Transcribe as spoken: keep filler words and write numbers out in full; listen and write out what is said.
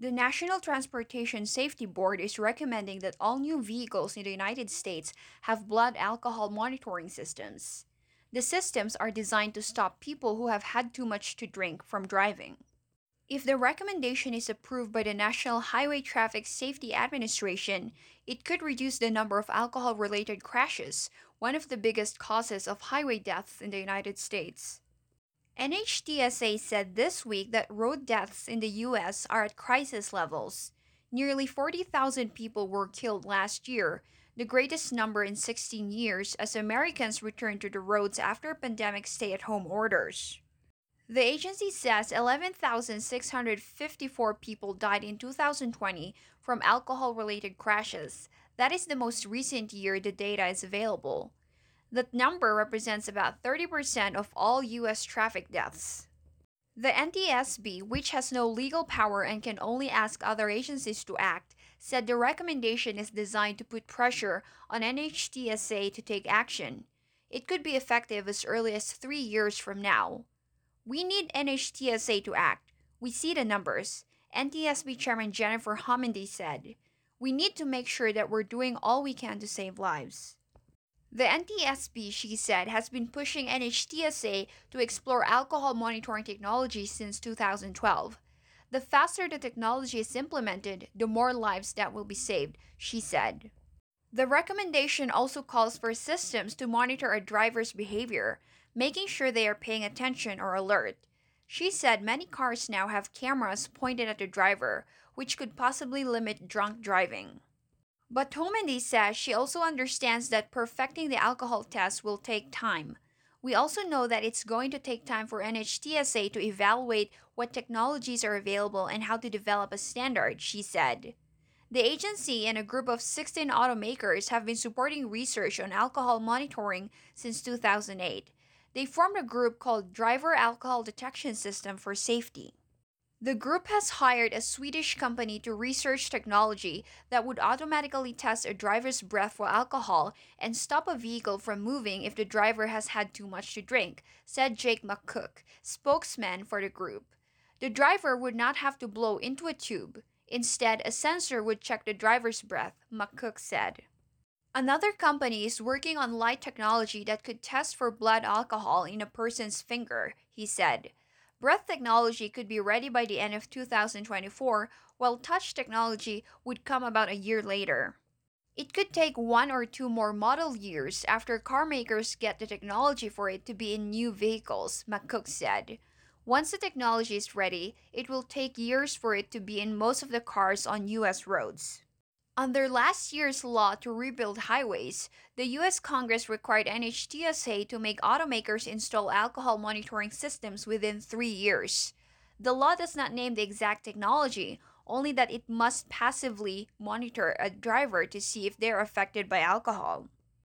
The National Transportation Safety Board is recommending that all new vehicles in the United States have blood alcohol monitoring systems. The systems are designed to stop people who have had too much to drink from driving. If the recommendation is approved by the National Highway Traffic Safety Administration, it could reduce the number of alcohol related crashes, one of the biggest causes of highway deaths in the United States. N H T S A said this week that road deaths in the U S are at crisis levels. Nearly forty thousand people were killed last year, the greatest number in sixteen years, as Americans returned to the roads after pandemic stay at home orders. The agency says eleven thousand six hundred fifty-four people died in two thousand twenty from alcohol related crashes. That is the most recent year the data is available. That number represents about thirty percent of all U S traffic deaths. The N T S B, which has no legal power and can only ask other agencies to act, said the recommendation is designed to put pressure on N H T S A to take action. It could be effective as early as three years from now. We need N H T S A to act. We see the numbers, N T S B Chairman Jennifer Homendy said. We need to make sure that we're doing all we can to save lives. The N T S B, she said, has been pushing N H T S A to explore alcohol monitoring technology since two thousand twelve. The faster the technology is implemented, the more lives that will be saved, she said. The recommendation also calls for systems to monitor a driver's behavior, making sure they are paying attention or alert. She said many cars now have cameras pointed at the driver, which could possibly limit drunk driving. But Homendy says she also understands that perfecting the alcohol test will take time. We also know that it's going to take time for N H T S A to evaluate what technologies are available and how to develop a standard, she said. The agency and a group of sixteen automakers have been supporting research on alcohol monitoring since two thousand eight. They formed a group called Driver Alcohol Detection System for Safety. The group has hired a Swedish company to research technology that would automatically test a driver's breath for alcohol and stop a vehicle from moving if the driver has had too much to drink, said Jake McCook, spokesman for the group. The driver would not have to blow into a tube. Instead, a sensor would check the driver's breath, McCook said. Another company is working on light technology that could test for blood alcohol in a person's finger, he said. Breath technology could be ready by the end of two thousand twenty-four, while touch technology would come about a year later. It could take one or two more model years after car makers get the technology for it to be in new vehicles, McCook said. Once the technology is ready, it will take years for it to be in most of the cars on U S roads. Under last year's law to rebuild highways, the U S Congress required N H T S A to make automakers install alcohol monitoring systems within three years. The law does not name the exact technology, only that it must passively monitor a driver to see if they're affected by alcohol.